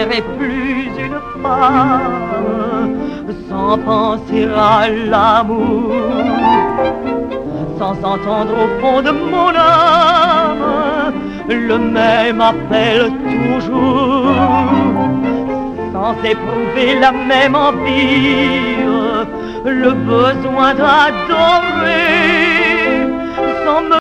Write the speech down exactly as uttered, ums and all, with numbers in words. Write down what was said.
n'aimerai plus une femme sans penser à l'amour, sans entendre au fond de mon âme le même appel toujours, sans éprouver la même envie, le besoin d'adorer, sans me